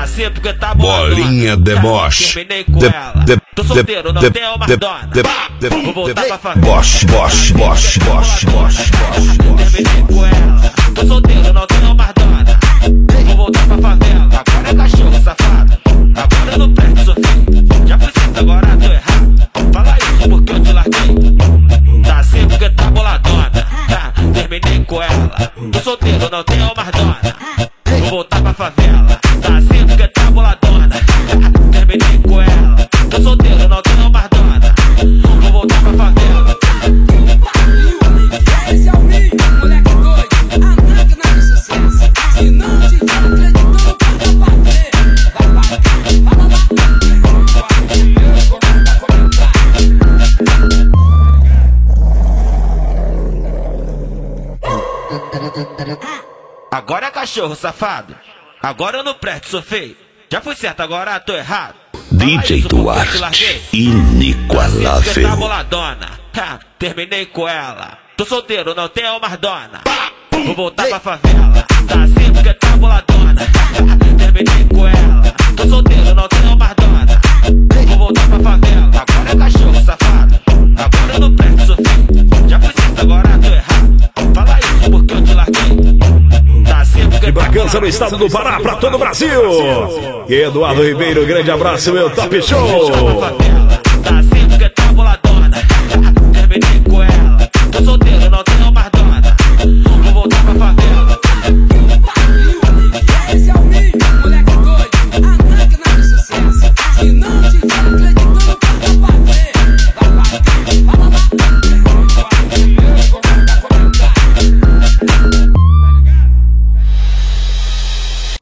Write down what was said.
Tá sempre porque tá boladona. Bolinha deboche. Terminei com ela. Tô solteiro, não tenho mais dona. Vou voltar pra favela. Boche. Terminei com ela. Tô solteiro, não tenho mais dona. Vou voltar pra favela. Agora é cachorro safado. Agora eu não presto, sou feio. Já fui certo, agora tô errado. Fala isso porque eu te larguei. Tá sempre porque tá boladona. Terminei com ela. Tô solteiro, não tenho mais dona. Vou voltar pra favela. Tá sempre porque tá boladona. Terminei com ela. Tô solteiro, não tenho mais dona. Vou voltar pra favela. Esse é o Rio, moleque doido. A máquina de sucesso. Se não tiver acreditando, passa pra ver. Agora é cachorro safado. Agora eu não presto, sou feio. Já fui certo, agora tô errado. DJ Duarte, inigualável. Tá boladona. Terminei com ela. Tô solteiro, não tenho mais dona. Vou voltar pra favela. Tá assim porque tá boladona. Terminei com ela. Tô solteiro, não tenho mais dona. Vou voltar pra favela. Agora é cachorro safado. Agora eu não presto, sou feio. Já fui certo, agora tô errado. Fala isso porque eu te larguei. Tá assim porque de Bragança, no estado do Pará, pra todo o Brasil. E Eduardo Ribeiro, grande abraço, meu Top Show. Tá assim porque tá boladona. Terminei com ela. Tô solteiro.